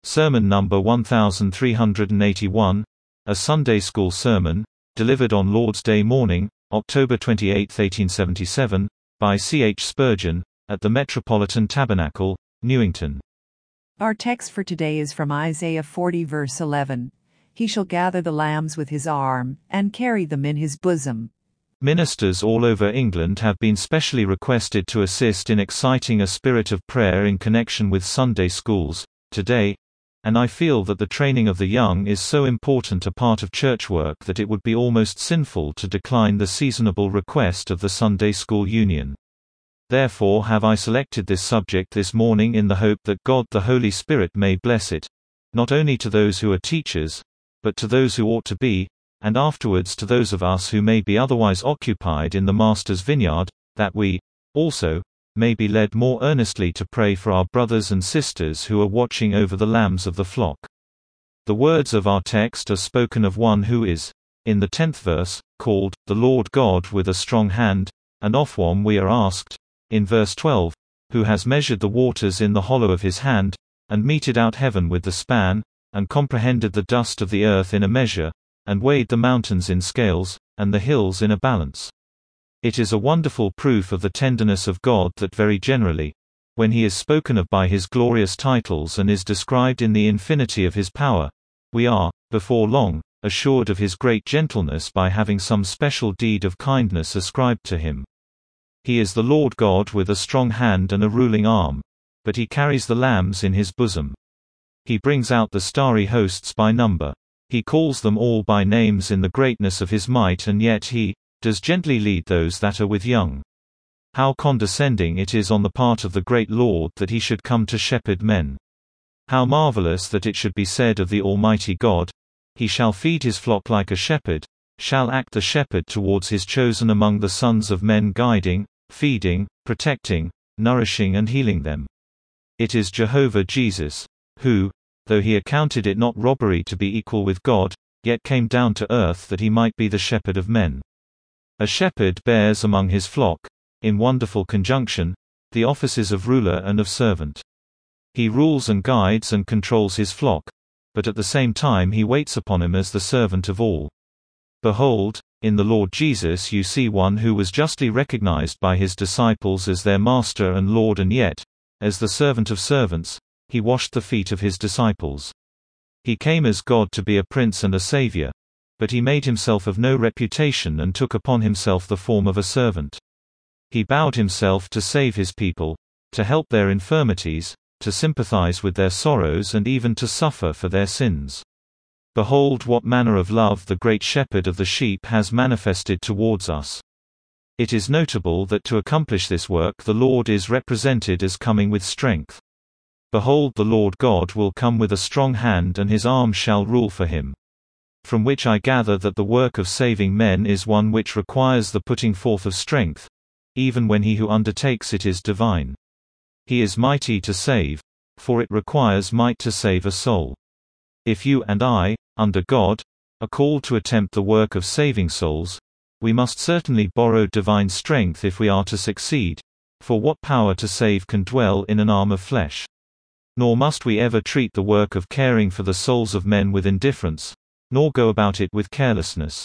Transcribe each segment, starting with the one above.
Sermon number 1381, a Sunday School sermon, delivered on Lord's Day morning, October 28, 1877, by C. H. Spurgeon, at the Metropolitan Tabernacle, Newington. Our text for today is from Isaiah 40 verse 11. He shall gather the lambs with his arm, and carry them in his bosom. Ministers all over England have been specially requested to assist in exciting a spirit of prayer in connection with Sunday schools, today, and I feel that the training of the young is so important a part of church work that it would be almost sinful to decline the seasonable request of the Sunday School Union. Therefore have I selected this subject this morning in the hope that God the Holy Spirit may bless it, not only to those who are teachers, but to those who ought to be, and afterwards to those of us who may be otherwise occupied in the Master's vineyard, that we, also, may be led more earnestly to pray for our brothers and sisters who are watching over the lambs of the flock. The words of our text are spoken of one who is, in the 10th verse, called, the Lord God with a strong hand, and of whom we are asked, in verse 12, who has measured the waters in the hollow of his hand, and meted out heaven with the span, and comprehended the dust of the earth in a measure, and weighed the mountains in scales, and the hills in a balance. It is a wonderful proof of the tenderness of God that very generally, when he is spoken of by his glorious titles and is described in the infinity of his power, we are, before long, assured of his great gentleness by having some special deed of kindness ascribed to him. He is the Lord God with a strong hand and a ruling arm, but he carries the lambs in his bosom. He brings out the starry hosts by number. He calls them all by names in the greatness of his might, and yet he does gently lead those that are with young. How condescending it is on the part of the great Lord that he should come to shepherd men. How marvelous that it should be said of the Almighty God, he shall feed his flock like a shepherd, shall act the shepherd towards his chosen among the sons of men, guiding, feeding, protecting, nourishing and healing them. It is Jehovah Jesus, who, though he accounted it not robbery to be equal with God, yet came down to earth that he might be the shepherd of men. A shepherd bears among his flock, in wonderful conjunction, the offices of ruler and of servant. He rules and guides and controls his flock, but at the same time he waits upon him as the servant of all. Behold, in the Lord Jesus you see one who was justly recognized by his disciples as their master and Lord, and yet, as the servant of servants, he washed the feet of his disciples. He came as God to be a prince and a savior, but he made himself of no reputation and took upon himself the form of a servant. He bowed himself to save his people, to help their infirmities, to sympathize with their sorrows, and even to suffer for their sins. Behold what manner of love the great shepherd of the sheep has manifested towards us. It is notable that to accomplish this work the Lord is represented as coming with strength. Behold, the Lord God will come with a strong hand, and his arm shall rule for him. From which I gather that the work of saving men is one which requires the putting forth of strength, even when he who undertakes it is divine. He is mighty to save, for it requires might to save a soul. If you and I, under God, are called to attempt the work of saving souls, we must certainly borrow divine strength if we are to succeed, for what power to save can dwell in an arm of flesh? Nor must we ever treat the work of caring for the souls of men with indifference, nor go about it with carelessness.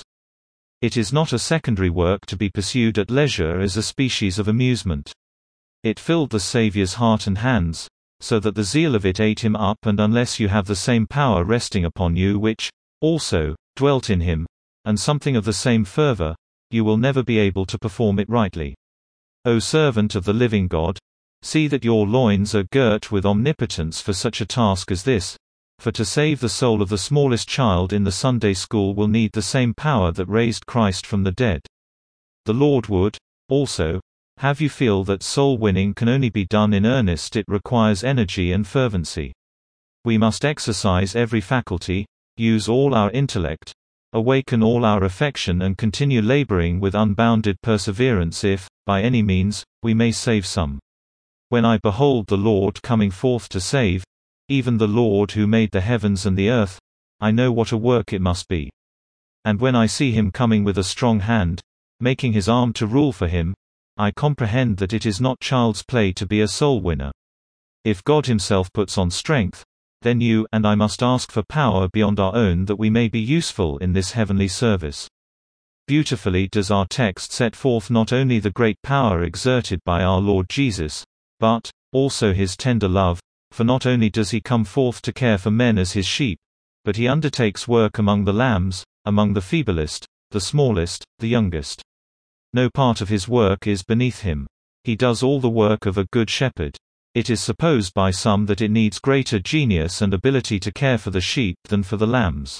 It is not a secondary work to be pursued at leisure as a species of amusement. It filled the Saviour's heart and hands, so that the zeal of it ate him up, and unless you have the same power resting upon you which, also, dwelt in him, and something of the same fervor, you will never be able to perform it rightly. O servant of the living God, see that your loins are girt with omnipotence for such a task as this, for to save the soul of the smallest child in the Sunday school will need the same power that raised Christ from the dead. The Lord would, also, have you feel that soul winning can only be done in earnest. It requires energy and fervency. We must exercise every faculty, use all our intellect, awaken all our affection, and continue laboring with unbounded perseverance if, by any means, we may save some. When I behold the Lord coming forth to save, even the Lord who made the heavens and the earth, I know what a work it must be. And when I see him coming with a strong hand, making his arm to rule for him, I comprehend that it is not child's play to be a soul winner. If God himself puts on strength, then you and I must ask for power beyond our own that we may be useful in this heavenly service. Beautifully does our text set forth not only the great power exerted by our Lord Jesus, but also his tender love, for not only does he come forth to care for men as his sheep, but he undertakes work among the lambs, among the feeblest, the smallest, the youngest. No part of his work is beneath him. He does all the work of a good shepherd. It is supposed by some that it needs greater genius and ability to care for the sheep than for the lambs.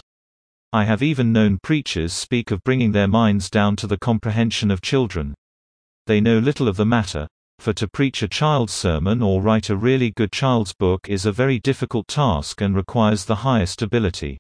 I have even known preachers speak of bringing their minds down to the comprehension of children. They know little of the matter, for to preach a child's sermon or write a really good child's book is a very difficult task and requires the highest ability.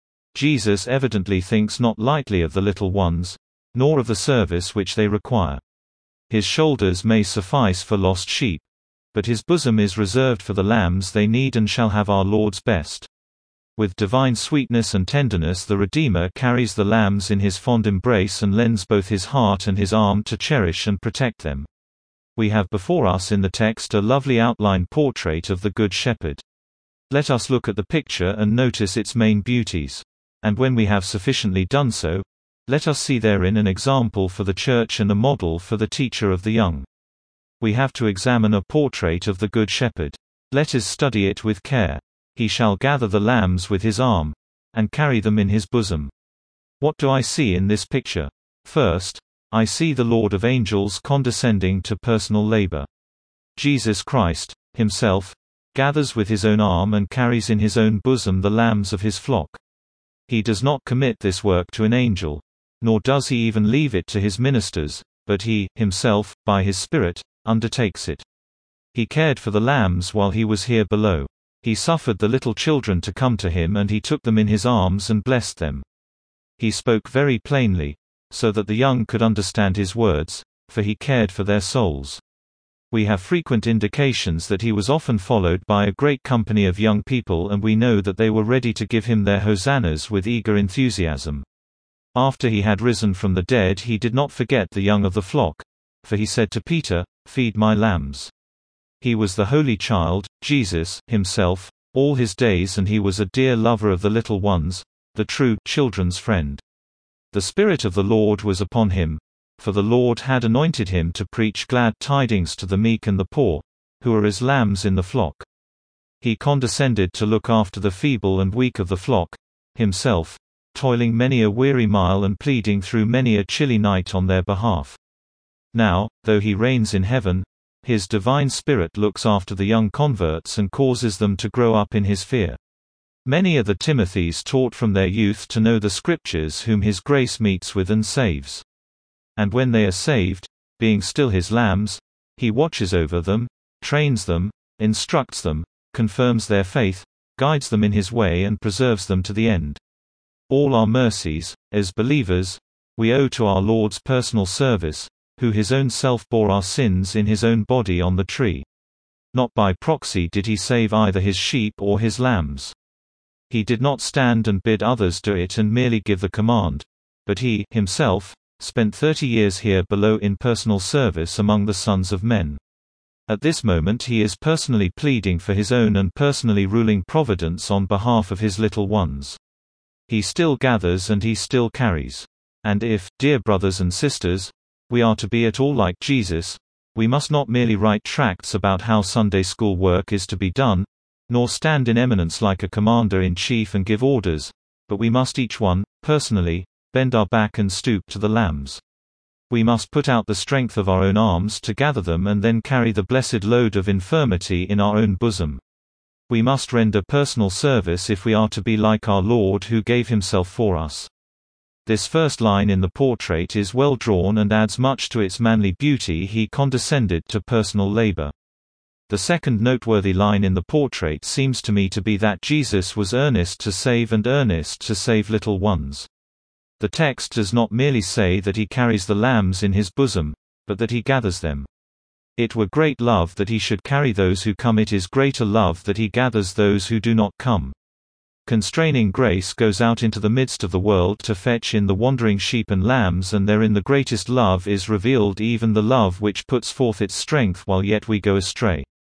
Jesus evidently thinks not lightly of the little ones, nor of the service which they require. His shoulders may suffice for lost sheep, but his bosom is reserved for the lambs. They need and shall have our Lord's best. With divine sweetness and tenderness the Redeemer carries the lambs in his fond embrace and lends both his heart and his arm to cherish and protect them. We have before us in the text a lovely outline portrait of the Good Shepherd. Let us look at the picture and notice its main beauties. And when we have sufficiently done so, let us see therein an example for the Church and a model for the teacher of the young. We have to examine a portrait of the Good Shepherd. Let us study it with care. He shall gather the lambs with his arm, and carry them in his bosom. What do I see in this picture? First, I see the Lord of Angels condescending to personal labor. Jesus Christ, himself, gathers with his own arm and carries in his own bosom the lambs of his flock. He does not commit this work to an angel, nor does he even leave it to his ministers, but he, himself, by his Spirit, undertakes it. He cared for the lambs while he was here below. He suffered the little children to come to him and he took them in his arms and blessed them. He spoke very plainly, so that the young could understand his words, for he cared for their souls. We have frequent indications that he was often followed by a great company of young people, and we know that they were ready to give him their hosannas with eager enthusiasm. After he had risen from the dead he did not forget the young of the flock, for he said to Peter, "Feed my lambs." He was the Holy Child, Jesus, himself, all his days, and he was a dear lover of the little ones, the true children's friend. The Spirit of the Lord was upon him, for the Lord had anointed him to preach glad tidings to the meek and the poor, who are as lambs in the flock. He condescended to look after the feeble and weak of the flock, himself, toiling many a weary mile and pleading through many a chilly night on their behalf. Now, though he reigns in heaven, his divine Spirit looks after the young converts and causes them to grow up in his fear. Many are the Timothys taught from their youth to know the Scriptures, whom his grace meets with and saves. And when they are saved, being still his lambs, he watches over them, trains them, instructs them, confirms their faith, guides them in his way and preserves them to the end. All our mercies, as believers, we owe to our Lord's personal service, who his own self bore our sins in his own body on the tree. Not by proxy did he save either his sheep or his lambs. He did not stand and bid others do it and merely give the command, but he, himself, spent 30 years here below in personal service among the sons of men. At this moment he is personally pleading for his own and personally ruling providence on behalf of his little ones. He still gathers and he still carries. And if, dear brothers and sisters, we are to be at all like Jesus, we must not merely write tracts about how Sunday school work is to be done, nor stand in eminence like a commander-in-chief and give orders, but we must each one, personally, bend our back and stoop to the lambs. We must put out the strength of our own arms to gather them and then carry the blessed load of infirmity in our own bosom. We must render personal service if we are to be like our Lord who gave himself for us. This first line in the portrait is well drawn and adds much to its manly beauty. He condescended to personal labor. The second noteworthy line in the portrait seems to me to be that Jesus was earnest to save and earnest to save little ones. The text does not merely say that he carries the lambs in his bosom, but that he gathers them. It were great love that he should carry those who come. It is greater love that he gathers those who do not come. Constraining grace goes out into the midst of the world to fetch in the wandering sheep and lambs, and therein the greatest love is revealed, even the love which puts forth its strength while yet we go astray.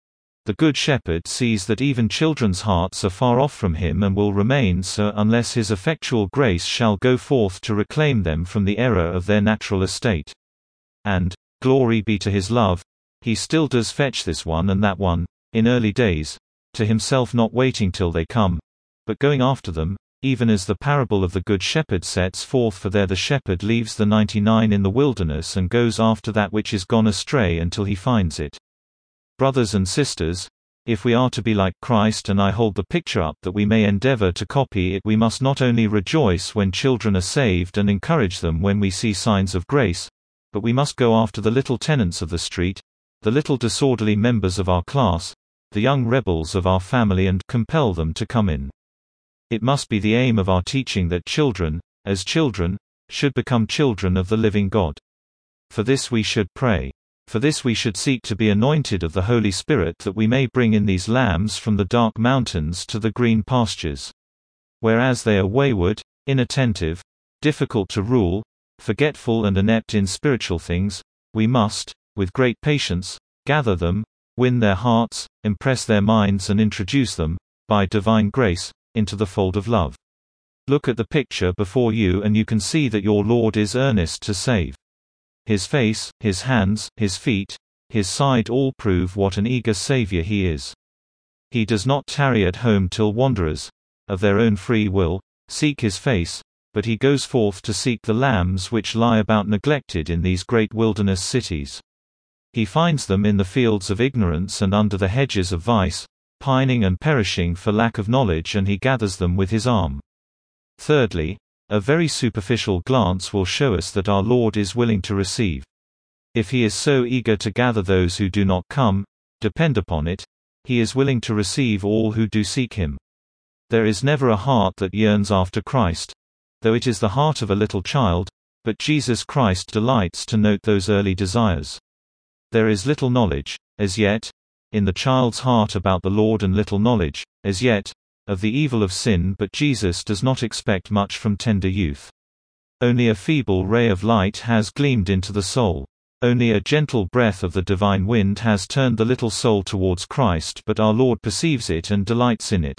The Good Shepherd sees that even children's hearts are far off from him and will remain so unless his effectual grace shall go forth to reclaim them from the error of their natural estate. And, glory be to his love, he still does fetch this one and that one, in early days, to himself, not waiting till they come, but going after them, even as the parable of the Good Shepherd sets forth, for there the shepherd leaves the 99 in the wilderness and goes after that which is gone astray until he finds it. Brothers and sisters, if we are to be like Christ, and I hold the picture up that we may endeavor to copy it, we must not only rejoice when children are saved and encourage them when we see signs of grace, but we must go after the little tenants of the street, the little disorderly members of our class, the young rebels of our family, and compel them to come in. It must be the aim of our teaching that children, as children, should become children of the living God. For this we should pray. For this we should seek to be anointed of the Holy Spirit, that we may bring in these lambs from the dark mountains to the green pastures. Whereas they are wayward, inattentive, difficult to rule, forgetful and inept in spiritual things, we must, with great patience, gather them, win their hearts, impress their minds, and introduce them, by divine grace, into the fold of love. Look at the picture before you and you can see that your Lord is earnest to save. His face, his hands, his feet, his side all prove what an eager Savior he is. He does not tarry at home till wanderers, of their own free will, seek his face, but he goes forth to seek the lambs which lie about neglected in these great wilderness cities. He finds them in the fields of ignorance and under the hedges of vice, pining and perishing for lack of knowledge, and he gathers them with his arm. Thirdly, a very superficial glance will show us that our Lord is willing to receive. If he is so eager to gather those who do not come, depend upon it, he is willing to receive all who do seek him. There is never a heart that yearns after Christ, though it is the heart of a little child, but Jesus Christ delights to note those early desires. There is little knowledge, as yet, in the child's heart about the Lord, and little knowledge, as yet, of the evil of sin, but Jesus does not expect much from tender youth. Only a feeble ray of light has gleamed into the soul. Only a gentle breath of the divine wind has turned the little soul towards Christ, but our Lord perceives it and delights in it.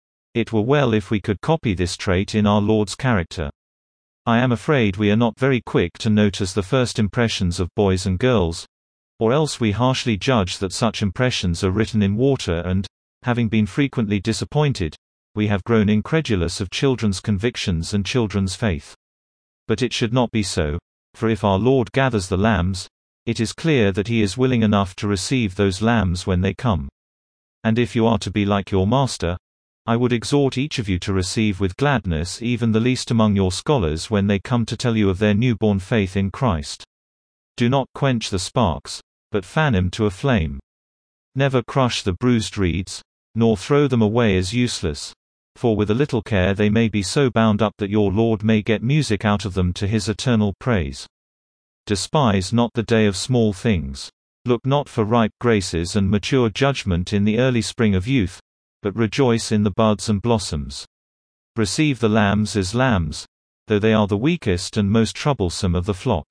It were well if we could copy this trait in our Lord's character. I am afraid we are not very quick to notice the first impressions of boys and girls, or else we harshly judge that such impressions are written in water, and, having been frequently disappointed, we have grown incredulous of children's convictions and children's faith. But it should not be so, for if our Lord gathers the lambs, it is clear that he is willing enough to receive those lambs when they come. And if you are to be like your Master, I would exhort each of you to receive with gladness even the least among your scholars when they come to tell you of their newborn faith in Christ. Do not quench the sparks, but fan him to a flame. Never crush the bruised reeds, nor throw them away as useless, for with a little care they may be so bound up that your Lord may get music out of them to his eternal praise. Despise not the day of small things. Look not for ripe graces and mature judgment in the early spring of youth, but rejoice in the buds and blossoms. Receive the lambs as lambs, though they are the weakest and most troublesome of the flock.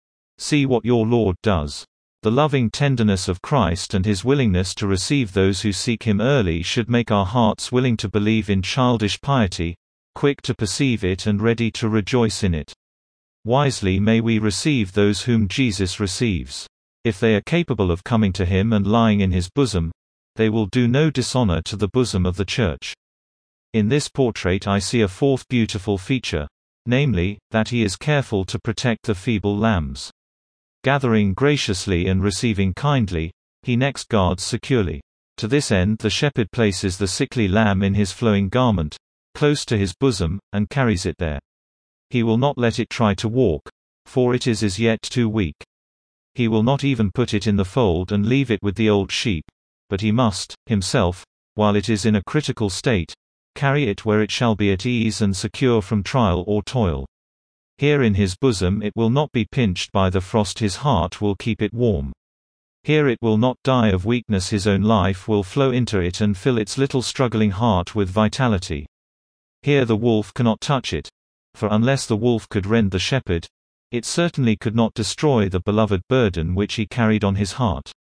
See what your Lord does. The loving tenderness of Christ and his willingness to receive those who seek him early should make our hearts willing to believe in childish piety, quick to perceive it and ready to rejoice in it. Wisely may we receive those whom Jesus receives. If they are capable of coming to him and lying in his bosom, they will do no dishonor to the bosom of the church. In this portrait I see a fourth beautiful feature, namely, that he is careful to protect the feeble lambs. Gathering graciously and receiving kindly, he next guards securely. To this end the shepherd places the sickly lamb in his flowing garment, close to his bosom, and carries it there. He will not let it try to walk, for it is as yet too weak. He will not even put it in the fold and leave it with the old sheep, but he must, himself, while it is in a critical state, carry it where it shall be at ease and secure from trial or toil. Here in his bosom it will not be pinched by the frost, his heart will keep it warm. Here it will not die of weakness, his own life will flow into it and fill its little struggling heart with vitality. Here the wolf cannot touch it, for unless the wolf could rend the shepherd, it certainly could not destroy the beloved burden which he carried on his heart.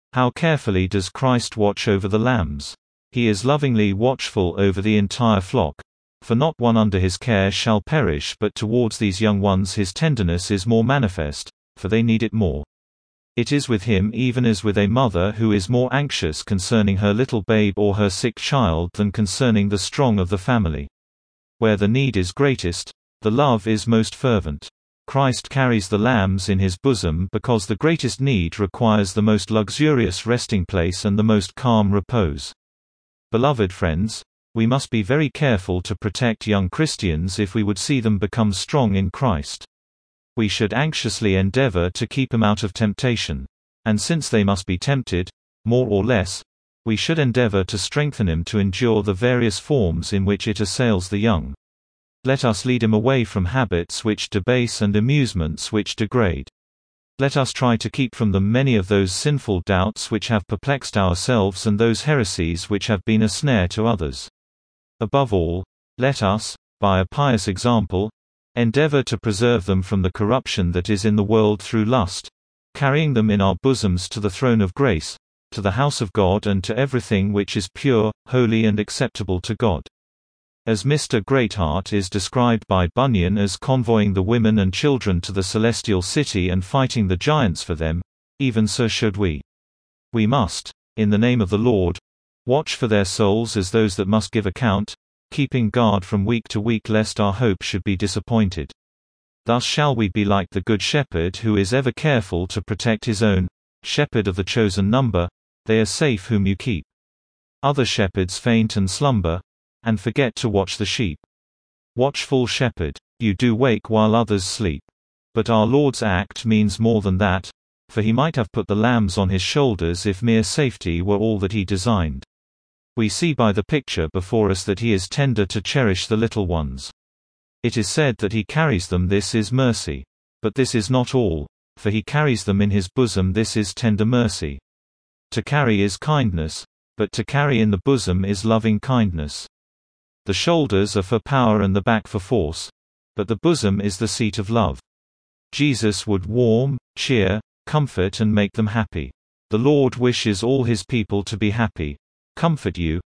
How carefully does Christ watch over the lambs? He is lovingly watchful over the entire flock. For not one under his care shall perish, but towards these young ones his tenderness is more manifest, for they need it more. It is with him even as with a mother who is more anxious concerning her little babe or her sick child than concerning the strong of the family. Where the need is greatest, the love is most fervent. Christ carries the lambs in his bosom because the greatest need requires the most luxurious resting place and the most calm repose. Beloved friends, we must be very careful to protect young Christians if we would see them become strong in Christ. We should anxiously endeavor to keep them out of temptation. And since they must be tempted, more or less, we should endeavor to strengthen them to endure the various forms in which it assails the young. Let us lead him away from habits which debase and amusements which degrade. Let us try to keep from them many of those sinful doubts which have perplexed ourselves and those heresies which have been a snare to others. Above all, let us, by a pious example, endeavor to preserve them from the corruption that is in the world through lust, carrying them in our bosoms to the throne of grace, to the house of God and to everything which is pure, holy and acceptable to God. As Mr. Greatheart is described by Bunyan as convoying the women and children to the celestial city and fighting the giants for them, even so should we. We must, in the name of the Lord, watch for their souls as those that must give account, keeping guard from week to week lest our hope should be disappointed. Thus shall we be like the Good Shepherd who is ever careful to protect his own shepherd of the chosen number. They are safe whom you keep. Other shepherds faint and slumber, and forget to watch the sheep. Watchful shepherd, you do wake while others sleep. But our Lord's act means more than that, for he might have put the lambs on his shoulders if mere safety were all that he designed. We see by the picture before us that he is tender to cherish the little ones. It is said that he carries them, this is mercy. But this is not all, for he carries them in his bosom, this is tender mercy. To carry is kindness, but to carry in the bosom is loving kindness. The shoulders are for power and the back for force, but the bosom is the seat of love. Jesus would warm, cheer, comfort and make them happy. The Lord wishes all his people to be happy. Comfort you,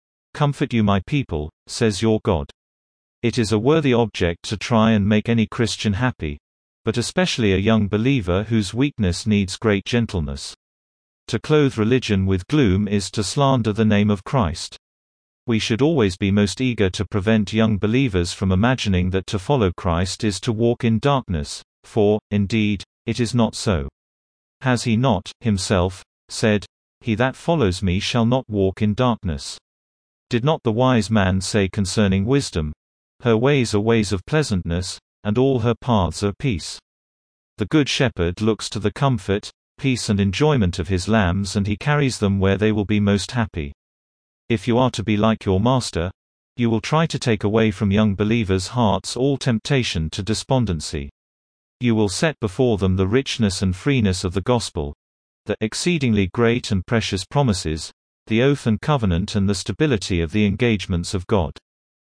my people, says your God. It is a worthy object to try and make any Christian happy, but especially a young believer whose weakness needs great gentleness. To clothe religion with gloom is to slander the name of Christ. We should always be most eager to prevent young believers from imagining that to follow Christ is to walk in darkness, for, indeed, it is not so. Has he not, himself, said, "He that follows me shall not walk in darkness"? Did not the wise man say concerning wisdom, "Her ways are ways of pleasantness, and all her paths are peace"? The Good Shepherd looks to the comfort, peace and enjoyment of his lambs, and he carries them where they will be most happy. If you are to be like your Master, you will try to take away from young believers' hearts all temptation to despondency. You will set before them the richness and freeness of the gospel, the exceedingly great and precious promises, the oath and covenant and the stability of the engagements of God.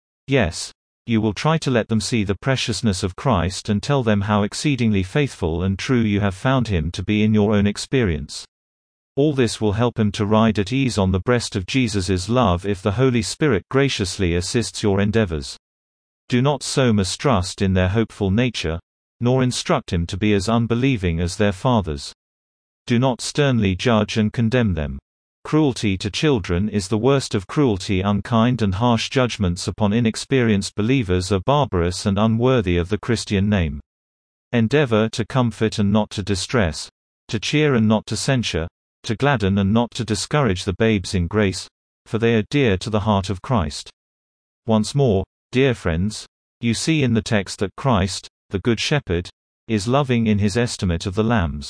Yes, you will try to let them see the preciousness of Christ and tell them how exceedingly faithful and true you have found him to be in your own experience. All this will help him to ride at ease on the breast of Jesus' love if the Holy Spirit graciously assists your endeavors. Do not sow mistrust in their hopeful nature, nor instruct him to be as unbelieving as their fathers. Do not sternly judge and condemn them. Cruelty to children is the worst of cruelty. Unkind and harsh judgments upon inexperienced believers are barbarous and unworthy of the Christian name. Endeavor to comfort and not to distress, to cheer and not to censure, to gladden and not to discourage the babes in grace, for they are dear to the heart of Christ. Once more, dear friends, you see in the text that Christ, the Good Shepherd, is loving in his estimate of the lambs.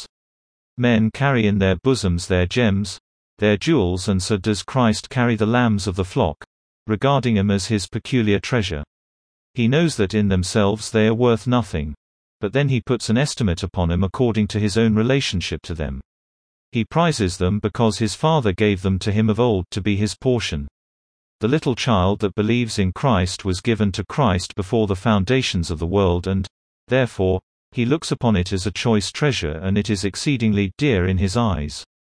Men carry in their bosoms their gems, their jewels, and so does Christ carry the lambs of the flock, regarding them as his peculiar treasure. He knows that in themselves they are worth nothing, but then he puts an estimate upon them according to his own relationship to them. He prizes them because his Father gave them to him of old to be his portion. The little child that believes in Christ was given to Christ before the foundations of the world, and, therefore, he looks upon it as a choice treasure, and it is exceedingly dear in his eyes.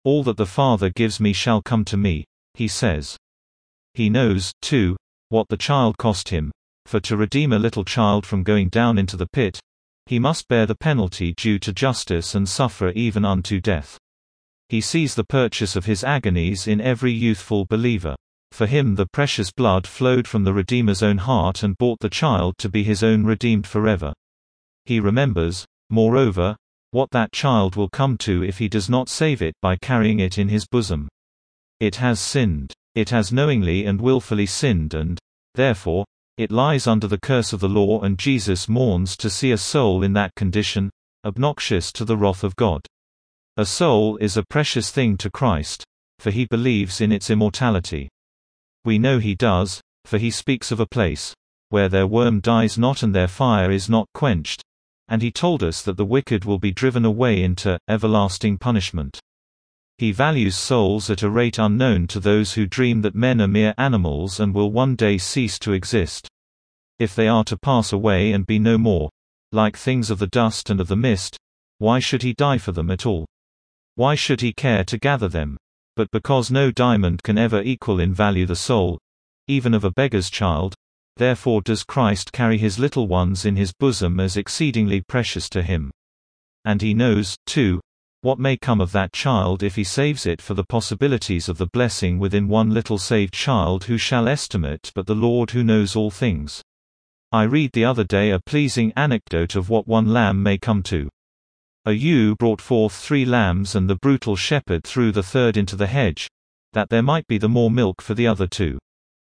All that the Father gives me shall come to me, he says. He knows, too, what the child cost him, for to redeem a little child from going down into the pit, he must bear the penalty due to justice and suffer even unto death. He sees the purchase of his agonies in every youthful believer. For him the precious blood flowed from the Redeemer's own heart and bought the child to be his own redeemed forever. He remembers, moreover, what that child will come to if he does not save it by carrying it in his bosom. It has sinned. It has knowingly and willfully sinned and, therefore, it lies under the curse of the law, and Jesus mourns to see a soul in that condition, obnoxious to the wrath of God. A soul is a precious thing to Christ, for he believes in its immortality. We know he does, for he speaks of a place where their worm dies not and their fire is not quenched, and he told us that the wicked will be driven away into everlasting punishment. He values souls at a rate unknown to those who dream that men are mere animals and will one day cease to exist. If they are to pass away and be no more, like things of the dust and of the mist, why should he die for them at all? Why should he care to gather them? But because no diamond can ever equal in value the soul, even of a beggar's child, therefore does Christ carry his little ones in his bosom as exceedingly precious to him. And he knows, too, what may come of that child if he saves it, for the possibilities of the blessing within one little saved child who shall estimate but the Lord who knows all things. I read the other day a pleasing anecdote of what one lamb may come to. A ewe brought forth 3 lambs, and the brutal shepherd threw the third into the hedge, that there might be the more milk for the other 2.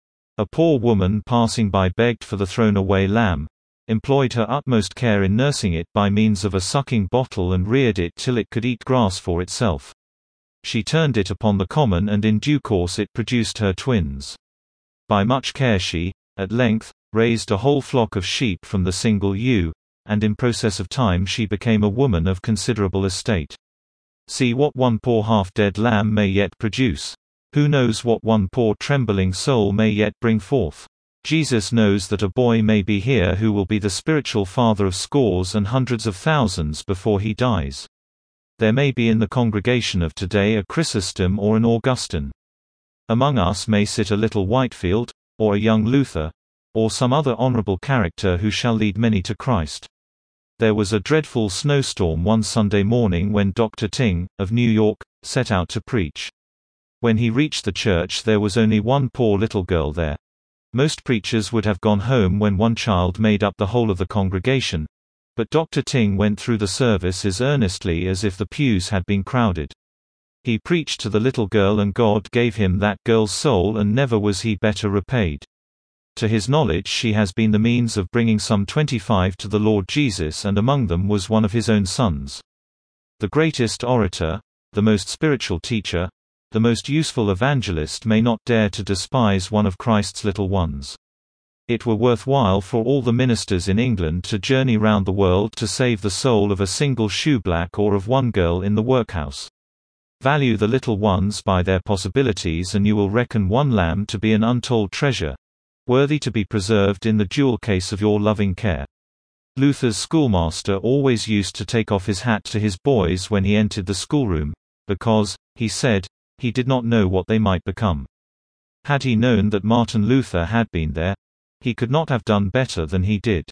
A poor woman passing by begged for the thrown-away lamb, employed her utmost care in nursing it by means of a sucking bottle and reared it till it could eat grass for itself. She turned it upon the common, and in due course it produced her twins. By much care she, at length, raised a whole flock of sheep from the single ewe, and in process of time she became a woman of considerable estate. See what one poor half-dead lamb may yet produce. Who knows what one poor trembling soul may yet bring forth? Jesus knows that a boy may be here who will be the spiritual father of scores and hundreds of thousands before he dies. There may be in the congregation of today a Chrysostom or an Augustine. Among us may sit a little Whitefield, or a young Luther, or some other honorable character who shall lead many to Christ. There was a dreadful snowstorm one Sunday morning when Dr. Ting, of New York, set out to preach. When he reached the church there was only one poor little girl there. Most preachers would have gone home when one child made up the whole of the congregation, but Dr. Ting went through the service as earnestly as if the pews had been crowded. He preached to the little girl, and God gave him that girl's soul, and never was he better repaid. To his knowledge she has been the means of bringing some 25 to the Lord Jesus, and among them was one of his own sons. The greatest orator, the most spiritual teacher, the most useful evangelist may not dare to despise one of Christ's little ones. It were worthwhile for all the ministers in England to journey round the world to save the soul of a single shoeblack or of one girl in the workhouse. Value the little ones by their possibilities, and you will reckon one lamb to be an untold treasure, worthy to be preserved in the jewel case of your loving care. Luther's schoolmaster always used to take off his hat to his boys when he entered the schoolroom, because, he said, he did not know what they might become. Had he known that Martin Luther had been there, he could not have done better than he did.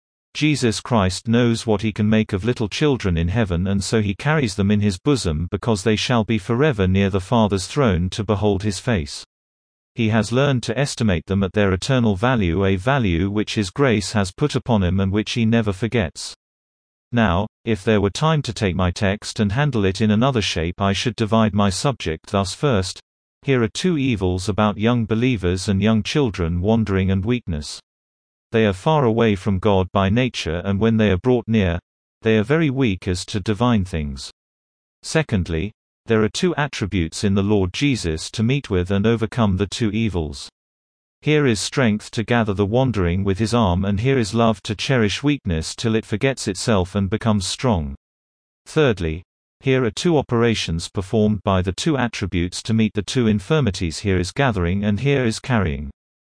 Jesus Christ knows what he can make of little children in heaven, and so he carries them in his bosom because they shall be forever near the Father's throne to behold his face. He has learned to estimate them at their eternal value, a value which his grace has put upon him and which he never forgets. Now, if there were time to take my text and handle it in another shape, I should divide my subject thus. First, here are 2 evils about young believers and young children: wandering and weakness. They are far away from God by nature, and when they are brought near, they are very weak as to divine things. Secondly, there are 2 attributes in the Lord Jesus to meet with and overcome the 2 evils. Here is strength to gather the wandering with his arm, and here is love to cherish weakness till it forgets itself and becomes strong. Thirdly, here are 2 operations performed by the 2 attributes to meet the 2 infirmities: here is gathering and here is carrying.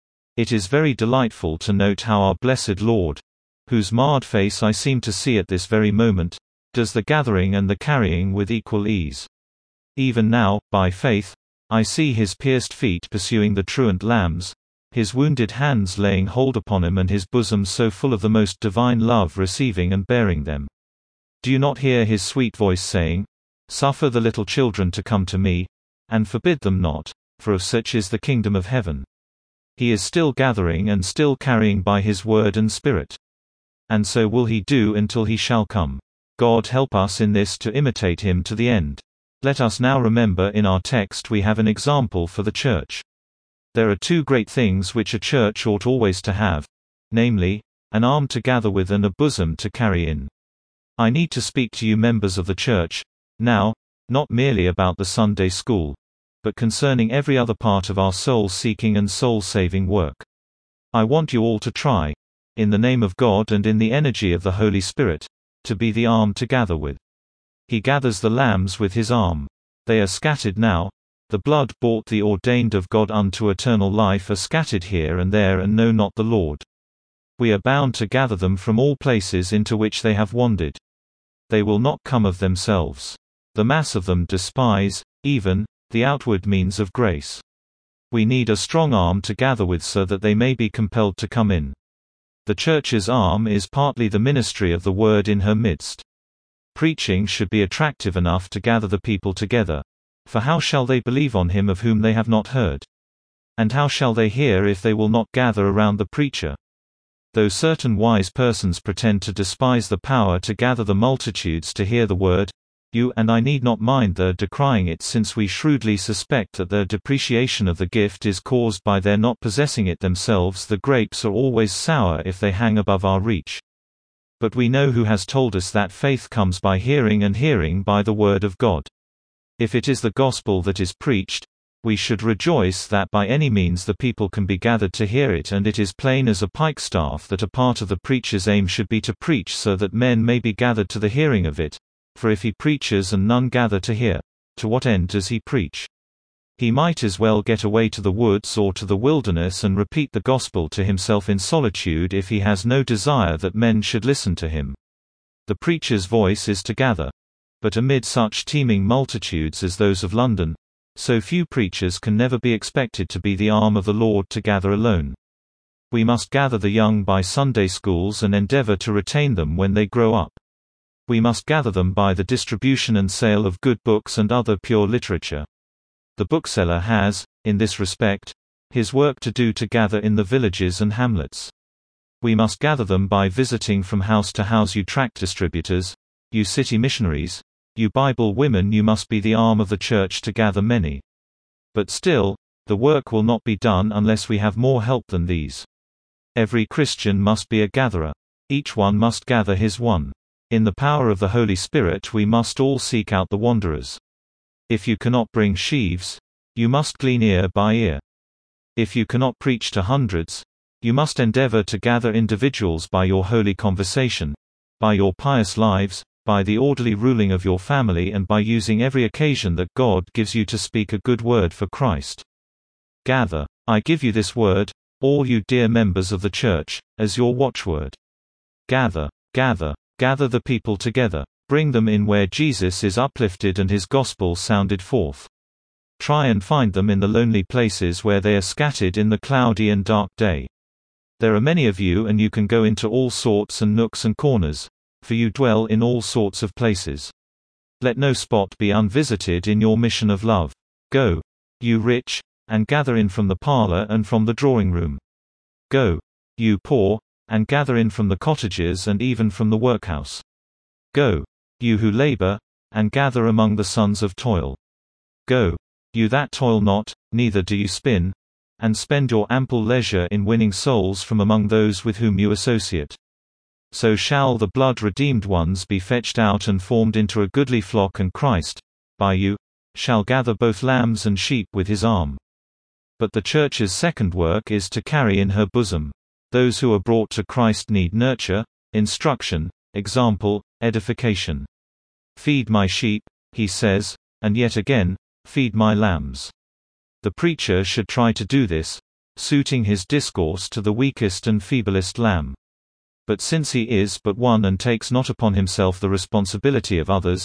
It is very delightful to note how our blessed Lord, whose marred face I seem to see at this very moment, does the gathering and the carrying with equal ease. Even now, by faith, I see his pierced feet pursuing the truant lambs, his wounded hands laying hold upon him, and his bosom so full of the most divine love receiving and bearing them. Do you not hear his sweet voice saying, Suffer the little children to come to me, and forbid them not, for of such is the kingdom of heaven. He is still gathering and still carrying by his word and spirit. And so will he do until he shall come. God help us in this to imitate him to the end. Let us now remember in our text we have an example for the church. There are two great things which a church ought always to have, namely, an arm to gather with and a bosom to carry in. I need to speak to you members of the church, now, not merely about the Sunday school, but concerning every other part of our soul-seeking and soul-saving work. I want you all to try, in the name of God and in the energy of the Holy Spirit, to be the arm to gather with. He gathers the lambs with his arm. They are scattered now. The blood-bought, the ordained of God unto eternal life are scattered here and there and know not the Lord. We are bound to gather them from all places into which they have wandered. They will not come of themselves. The mass of them despise, even, the outward means of grace. We need a strong arm to gather with so that they may be compelled to come in. The church's arm is partly the ministry of the word in her midst. Preaching should be attractive enough to gather the people together. For how shall they believe on him of whom they have not heard? And how shall they hear if they will not gather around the preacher? Though certain wise persons pretend to despise the power to gather the multitudes to hear the word, you and I need not mind their decrying it, since we shrewdly suspect that their depreciation of the gift is caused by their not possessing it themselves. The grapes are always sour if they hang above our reach. But we know who has told us that faith comes by hearing and hearing by the word of God. If it is the gospel that is preached, we should rejoice that by any means the people can be gathered to hear it, and it is plain as a pikestaff that a part of the preacher's aim should be to preach so that men may be gathered to the hearing of it. For if he preaches and none gather to hear, to what end does he preach? He might as well get away to the woods or to the wilderness and repeat the gospel to himself in solitude if he has no desire that men should listen to him. The preacher's voice is to gather. But amid such teeming multitudes as those of London, so few preachers can never be expected to be the arm of the Lord to gather alone. We must gather the young by Sunday schools and endeavor to retain them when they grow up. We must gather them by the distribution and sale of good books and other pure literature. The bookseller has, in this respect, his work to do to gather in the villages and hamlets. We must gather them by visiting from house to house. You tract distributors, you city missionaries, you Bible women, you must be the arm of the church to gather many. But still, the work will not be done unless we have more help than these. Every Christian must be a gatherer. Each one must gather his one. In the power of the Holy Spirit we must all seek out the wanderers. If you cannot bring sheaves, you must glean ear by ear. If you cannot preach to hundreds, you must endeavor to gather individuals by your holy conversation, by your pious lives, by the orderly ruling of your family, and by using every occasion that God gives you to speak a good word for Christ. Gather. I give you this word, all you dear members of the church, as your watchword. Gather, gather, gather the people together. Bring them in where Jesus is uplifted and his gospel sounded forth. Try and find them in the lonely places where they are scattered in the cloudy and dark day. There are many of you, and you can go into all sorts and nooks and corners, for you dwell in all sorts of places. Let no spot be unvisited in your mission of love. Go, you rich, and gather in from the parlor and from the drawing room. Go, you poor, and gather in from the cottages and even from the workhouse. Go, you who labor, and gather among the sons of toil. Go, you that toil not, neither do you spin, and spend your ample leisure in winning souls from among those with whom you associate. So shall the blood-redeemed ones be fetched out and formed into a goodly flock, and Christ, by you, shall gather both lambs and sheep with his arm. But the church's second work is to carry in her bosom. Those who are brought to Christ need nurture, instruction, example, edification. Feed my sheep, he says, and yet again, feed my lambs. The preacher should try to do this, suiting his discourse to the weakest and feeblest lamb. But since he is but one and takes not upon himself the responsibility of others,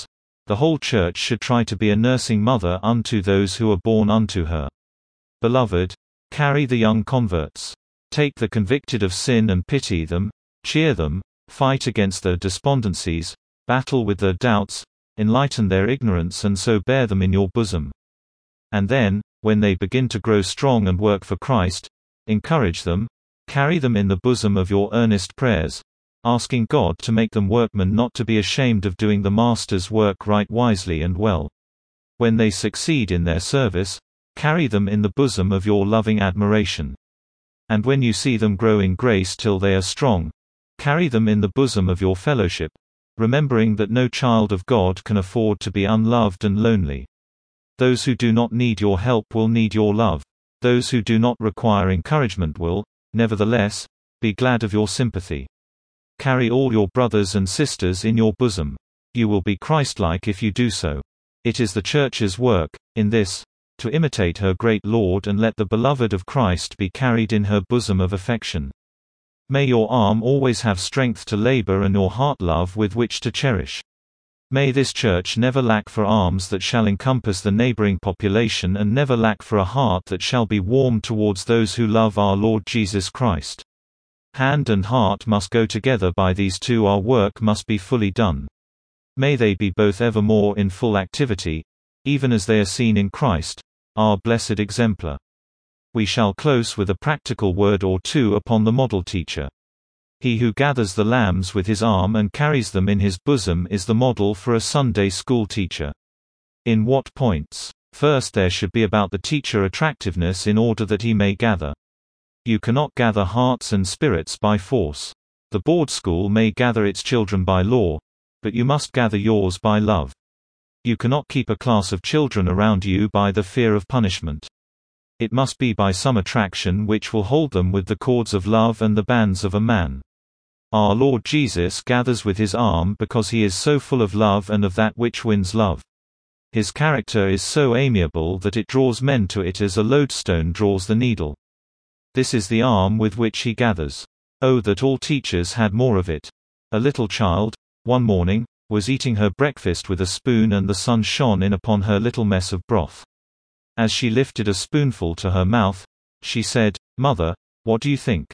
The whole church should try to be a nursing mother unto those who are born unto her. Beloved, carry the young converts. Take the convicted of sin and pity them, cheer them, fight against their despondencies, battle with their doubts, enlighten their ignorance, and so bear them in your bosom. And then, when they begin to grow strong and work for Christ, encourage them, carry them in the bosom of your earnest prayers, asking God to make them workmen not to be ashamed of doing the Master's work right wisely and well. When they succeed in their service, carry them in the bosom of your loving admiration. And when you see them grow in grace till they are strong, carry them in the bosom of your fellowship, remembering that no child of God can afford to be unloved and lonely. Those who do not need your help will need your love. Those who do not require encouragement will, nevertheless, be glad of your sympathy. Carry all your brothers and sisters in your bosom. You will be Christ-like if you do so. It is the Church's work, in this, to imitate her great Lord and let the beloved of Christ be carried in her bosom of affection. May your arm always have strength to labor and your heart love with which to cherish. May this Church never lack for arms that shall encompass the neighboring population and never lack for a heart that shall be warm towards those who love our Lord Jesus Christ. Hand and heart must go together. By these two our work must be fully done. May they be both evermore in full activity, even as they are seen in Christ, our blessed exemplar. We shall close with a practical word or two upon the model teacher. He who gathers the lambs with his arm and carries them in his bosom is the model for a Sunday school teacher. In what points? First, there should be about the teacher attractiveness in order that he may gather. You cannot gather hearts and spirits by force. The board school may gather its children by law, but you must gather yours by love. You cannot keep a class of children around you by the fear of punishment. It must be by some attraction which will hold them with the cords of love and the bands of a man. Our Lord Jesus gathers with his arm because he is so full of love and of that which wins love. His character is so amiable that it draws men to it as a lodestone draws the needle. This is the arm with which he gathers. Oh, that all teachers had more of it. A little child, one morning, was eating her breakfast with a spoon and the sun shone in upon her little mess of broth. As she lifted a spoonful to her mouth, she said, "Mother, what do you think?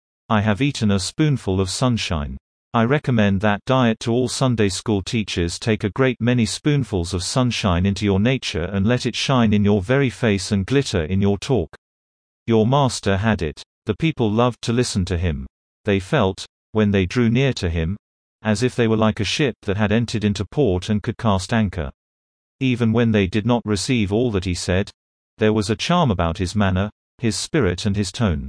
I have eaten a spoonful of sunshine." I recommend that diet to all Sunday school teachers. Take a great many spoonfuls of sunshine into your nature and let it shine in your very face and glitter in your talk. Your Master had it. The people loved to listen to him. They felt, when they drew near to him, as if they were like a ship that had entered into port and could cast anchor. Even when they did not receive all that he said, there was a charm about his manner, his spirit and his tone.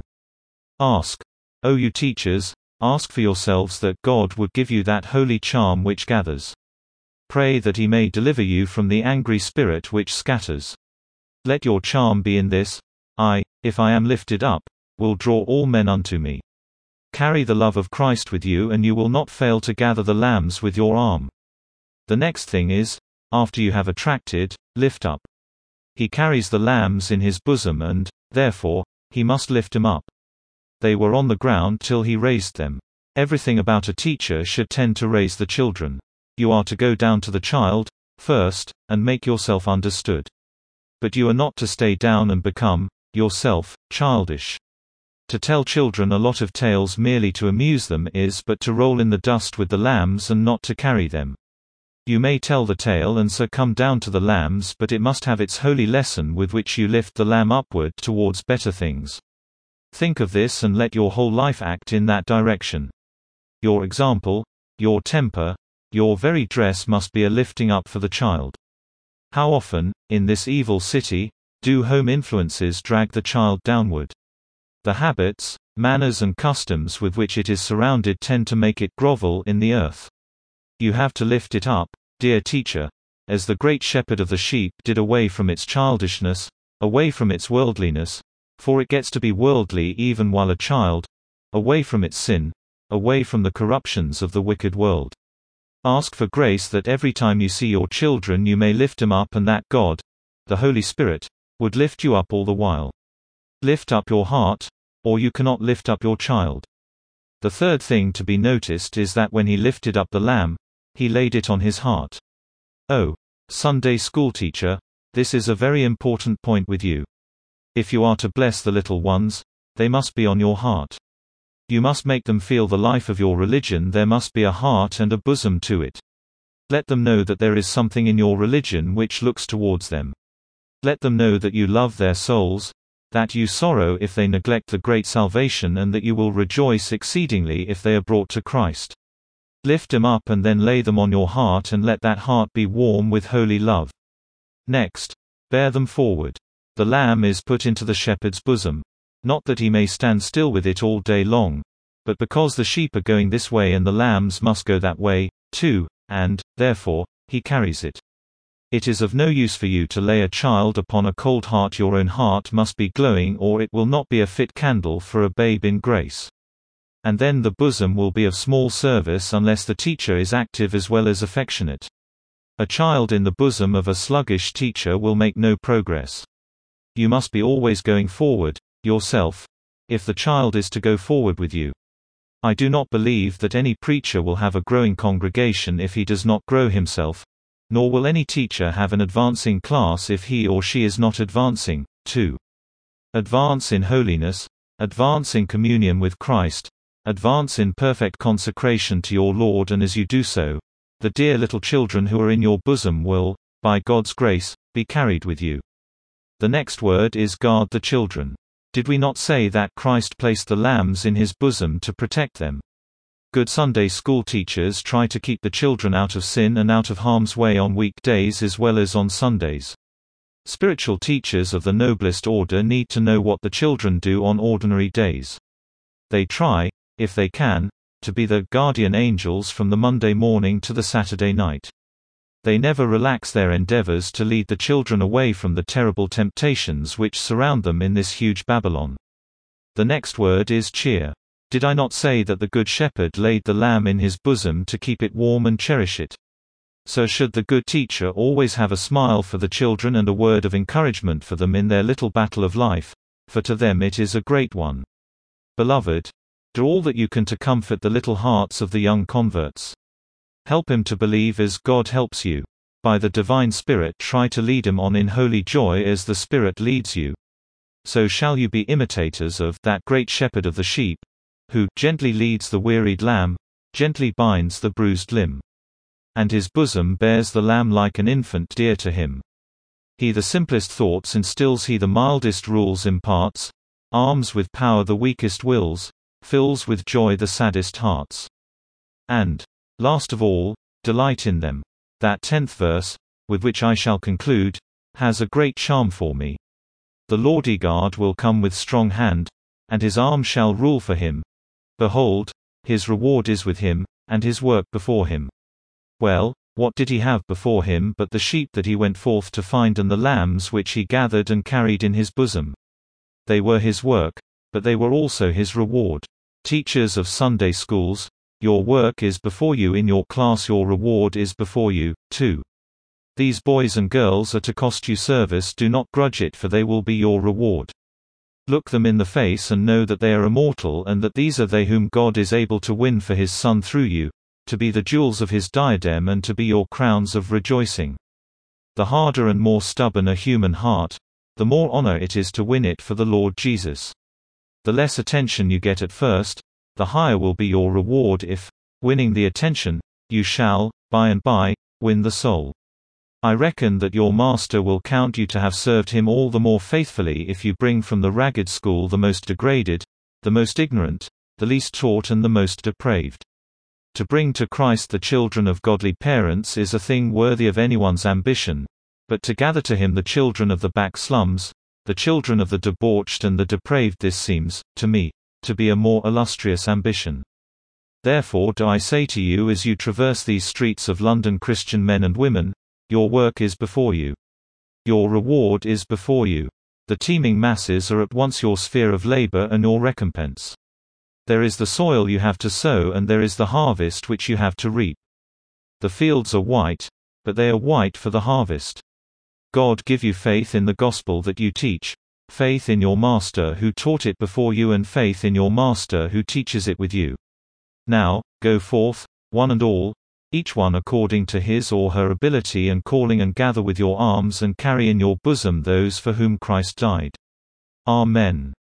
Ask, O you teachers, ask for yourselves that God would give you that holy charm which gathers. Pray that he may deliver you from the angry spirit which scatters. Let your charm be in this: I, if I am lifted up, will draw all men unto me. Carry the love of Christ with you and you will not fail to gather the lambs with your arm. The next thing is, after you have attracted, lift up. He carries the lambs in his bosom and, therefore, he must lift them up. They were on the ground till he raised them. Everything about a teacher should tend to raise the children. You are to go down to the child, first, and make yourself understood. But you are not to stay down and become, yourself, childish. To tell children a lot of tales merely to amuse them is but to roll in the dust with the lambs and not to carry them. You may tell the tale and so come down to the lambs, but it must have its holy lesson with which you lift the lamb upward towards better things. Think of this and let your whole life act in that direction. Your example, your temper, your very dress must be a lifting up for the child. How often, in this evil city, do home influences drag the child downward? The habits, manners and customs with which it is surrounded tend to make it grovel in the earth. You have to lift it up, dear teacher, as the great shepherd of the sheep did, away from its childishness, away from its worldliness, for it gets to be worldly even while a child, away from its sin, away from the corruptions of the wicked world. Ask for grace that every time you see your children you may lift them up and that God, the Holy Spirit, would lift you up all the while. Lift up your heart, or you cannot lift up your child. The third thing to be noticed is that when he lifted up the lamb, he laid it on his heart. Oh, Sunday school teacher, this is a very important point with you. If you are to bless the little ones, they must be on your heart. You must make them feel the life of your religion. There must be a heart and a bosom to it. Let them know that there is something in your religion which looks towards them. Let them know that you love their souls, that you sorrow if they neglect the great salvation, and that you will rejoice exceedingly if they are brought to Christ. Lift them up and then lay them on your heart, and let that heart be warm with holy love. Next, bear them forward. The lamb is put into the shepherd's bosom. Not that he may stand still with it all day long, but because the sheep are going this way and the lambs must go that way, too, and, therefore, he carries it. It is of no use for you to lay a child upon a cold heart. Your own heart must be glowing, or it will not be a fit candle for a babe in grace. And then the bosom will be of small service unless the teacher is active as well as affectionate. A child in the bosom of a sluggish teacher will make no progress. You must be always going forward, yourself, if the child is to go forward with you. I do not believe that any preacher will have a growing congregation if he does not grow himself, nor will any teacher have an advancing class if he or she is not advancing, too. Advance in holiness, advance in communion with Christ, advance in perfect consecration to your Lord, and as you do so, the dear little children who are in your bosom will, by God's grace, be carried with you. The next word is guard the children. Did we not say that Christ placed the lambs in his bosom to protect them? Good Sunday school teachers try to keep the children out of sin and out of harm's way on weekdays as well as on Sundays. Spiritual teachers of the noblest order need to know what the children do on ordinary days. They try, if they can, to be the guardian angels from the Monday morning to the Saturday night. They never relax their endeavors to lead the children away from the terrible temptations which surround them in this huge Babylon. The next word is cheer. Did I not say that the Good Shepherd laid the lamb in his bosom to keep it warm and cherish it? So should the good teacher always have a smile for the children and a word of encouragement for them in their little battle of life, for to them it is a great one. Beloved, do all that you can to comfort the little hearts of the young converts. Help him to believe as God helps you. By the divine Spirit try to lead him on in holy joy as the Spirit leads you. So shall you be imitators of that great shepherd of the sheep, who gently leads the wearied lamb, gently binds the bruised limb. And his bosom bears the lamb like an infant dear to him. He the simplest thoughts instills, he the mildest rules imparts, arms with power the weakest wills, fills with joy the saddest hearts. And, last of all, delight in them. That 10th verse, with which I shall conclude, has a great charm for me. The Lordigard will come with strong hand, and his arm shall rule for him. Behold, his reward is with him, and his work before him. Well, what did he have before him but the sheep that he went forth to find, and the lambs which he gathered and carried in his bosom? They were his work, but they were also his reward. Teachers of Sunday schools, your work is before you in your class, your reward is before you, too. These boys and girls are to cost you service. Do not grudge it, for they will be your reward. Look them in the face and know that they are immortal, and that these are they whom God is able to win for his Son through you, to be the jewels of his diadem and to be your crowns of rejoicing. The harder and more stubborn a human heart, the more honor it is to win it for the Lord Jesus. The less attention you get at first, the higher will be your reward if, winning the attention, you shall, by and by, win the soul. I reckon that your master will count you to have served him all the more faithfully if you bring from the ragged school the most degraded, the most ignorant, the least taught and the most depraved. To bring to Christ the children of godly parents is a thing worthy of anyone's ambition, but to gather to him the children of the back slums, the children of the debauched and the depraved, this seems, to me, to be a more illustrious ambition. Therefore do I say to you, as you traverse these streets of London, Christian men and women, your work is before you. Your reward is before you. The teeming masses are at once your sphere of labor and your recompense. There is the soil you have to sow, and there is the harvest which you have to reap. The fields are white, but they are white for the harvest. God give you faith in the gospel that you teach, faith in your master who taught it before you, and faith in your master who teaches it with you. Now, go forth, one and all, each one according to his or her ability, and calling and gather with your arms and carry in your bosom those for whom Christ died. Amen.